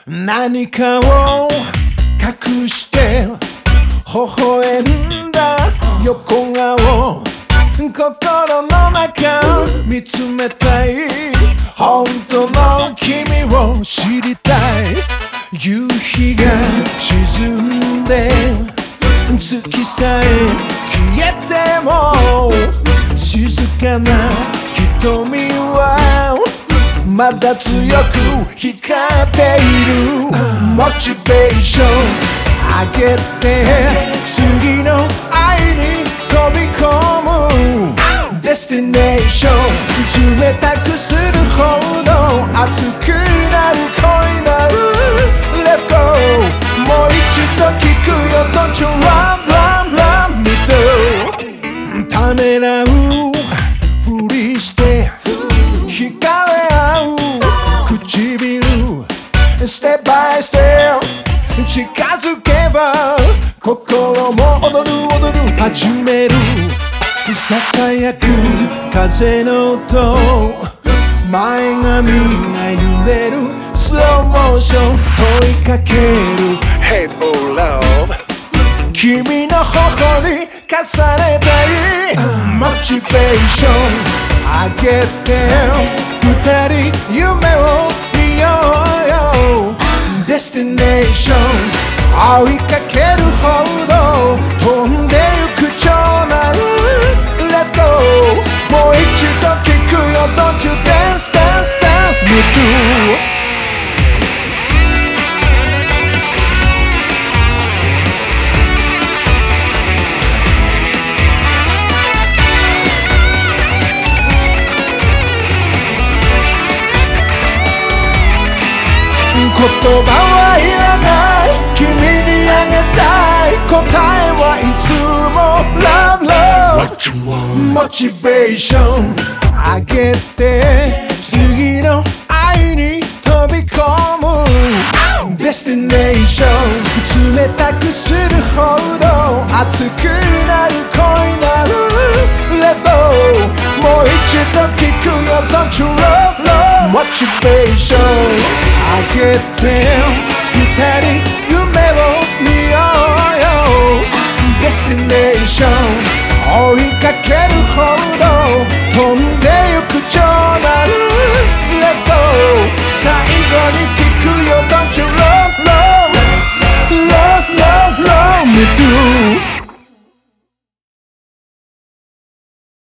何かを隠して微笑んだ横顔、心の中見つめたい、本当の君を知りたい。夕日が沈んで月さえ消えても、静かな瞳はまだ強く光っている。モチベーション上げて次の愛に飛び込む。デスティネーション冷たくするほど熱くなる恋なる。レッドもう一度聞くよ。Don't you love me do。 ためらうふりして惹かれ合う唇、ステップバイステップ近づけば心も踊る踊る始める。ささやく風の音、前髪が揺れるスローモーション問いかける Hate or love。 君の頬に重ねたい。モチベーション上げて二人夢を見ようよ。デスティネーション追いかけるほど飛んでゆく超なる。 Let go もう一度聞くよ。 Don't you dance dance dance me too。言葉はいらない、君にあげたい答えはいつも Love Love。 モチベーション上げて次の愛に飛び込む。デスティネーション冷たくするほど熱くなる恋なる。レッドもう一度聞くよ。 Don't you love love。 モチベーション上げて二人夢を見ようよ。デスティネーション追いかけるほど飛んで